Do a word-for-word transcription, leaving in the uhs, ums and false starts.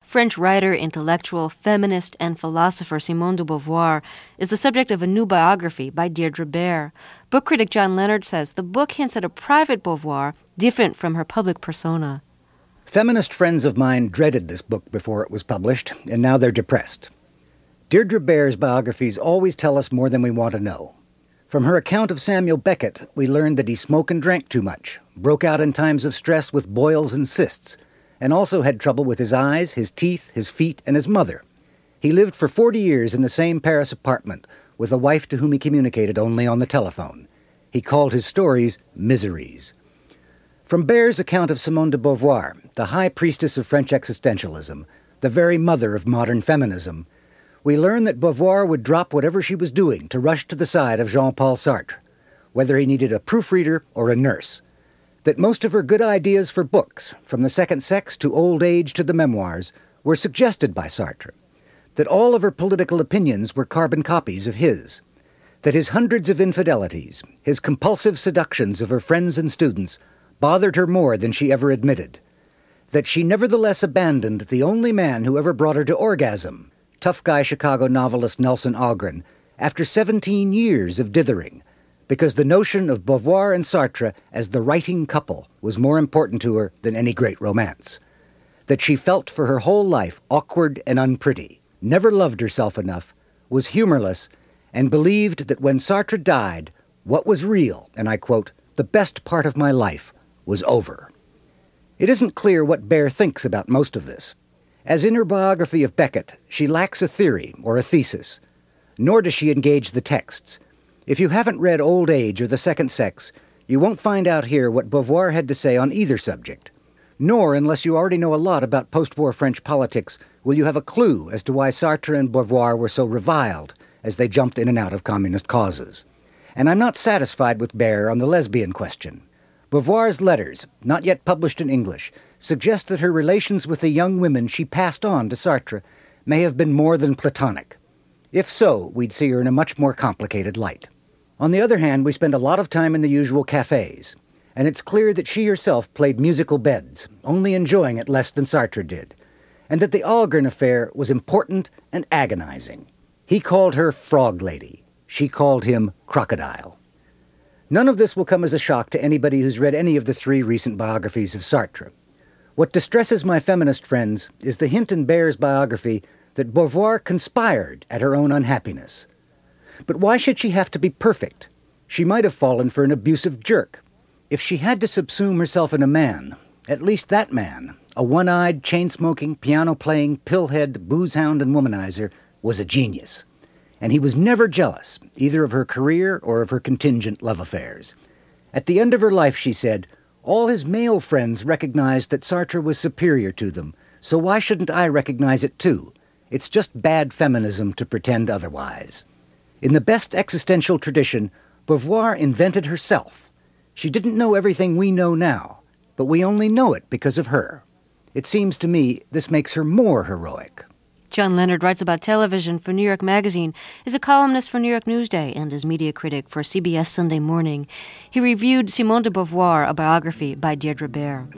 French writer, intellectual, feminist, and philosopher Simone de Beauvoir is the subject of a new biography by Deirdre Bair. Book critic John Leonard says the book hints at a private Beauvoir different from her public persona. Feminist friends of mine dreaded this book before it was published, and now they're depressed. Deirdre Bair's biographies always tell us more than we want to know. From her account of Samuel Beckett, we learned that he smoked and drank too much, broke out in times of stress with boils and cysts, and also had trouble with his eyes, his teeth, his feet, and his mother. He lived for forty years in the same Paris apartment with a wife to whom he communicated only on the telephone. He called his stories miseries. From Bair's account of Simone de Beauvoir, the high priestess of French existentialism, the very mother of modern feminism, we learn that Beauvoir would drop whatever she was doing to rush to the side of Jean-Paul Sartre, whether he needed a proofreader or a nurse. That most of her good ideas for books, from The Second Sex to Old Age to the Memoirs, were suggested by Sartre. That all of her political opinions were carbon copies of his. That his hundreds of infidelities, his compulsive seductions of her friends and students, bothered her more than she ever admitted. That she nevertheless abandoned the only man who ever brought her to orgasm, tough guy Chicago novelist Nelson Algren, after seventeen years of dithering, because the notion of Beauvoir and Sartre as the writing couple was more important to her than any great romance. That she felt for her whole life awkward and unpretty, never loved herself enough, was humorless, and believed that when Sartre died, what was real, and I quote, the best part of my life, was over. It isn't clear what Bair thinks about most of this. As in her biography of Beckett, she lacks a theory or a thesis, nor does she engage the texts. If you haven't read Old Age or The Second Sex, you won't find out here what Beauvoir had to say on either subject. Nor, unless you already know a lot about post-war French politics, will you have a clue as to why Sartre and Beauvoir were so reviled as they jumped in and out of communist causes. And I'm not satisfied with Bair on the lesbian question. Beauvoir's letters, not yet published in English, suggest that her relations with the young women she passed on to Sartre may have been more than platonic. If so, we'd see her in a much more complicated light. On the other hand, we spend a lot of time in the usual cafes, and it's clear that she herself played musical beds, only enjoying it less than Sartre did, and that the Algren affair was important and agonizing. He called her Frog Lady. She called him Crocodile. None of this will come as a shock to anybody who's read any of the three recent biographies of Sartre. What distresses my feminist friends is the hint in Bair's biography that Beauvoir conspired at her own unhappiness. But why should she have to be perfect? She might have fallen for an abusive jerk. If she had to subsume herself in a man, at least that man, a one-eyed, chain-smoking, piano-playing, pill-head, booze-hound and womanizer, was a genius. And he was never jealous, either of her career or of her contingent love affairs. At the end of her life, she said, all his male friends recognized that Sartre was superior to them, so why shouldn't I recognize it too? It's just bad feminism to pretend otherwise. In the best existential tradition, Beauvoir invented herself. She didn't know everything we know now, but we only know it because of her. It seems to me this makes her more heroic. John Leonard writes about television for New York Magazine, is a columnist for New York Newsday, and is media critic for C B S Sunday Morning. He reviewed Simone de Beauvoir, a biography by Deirdre Bair.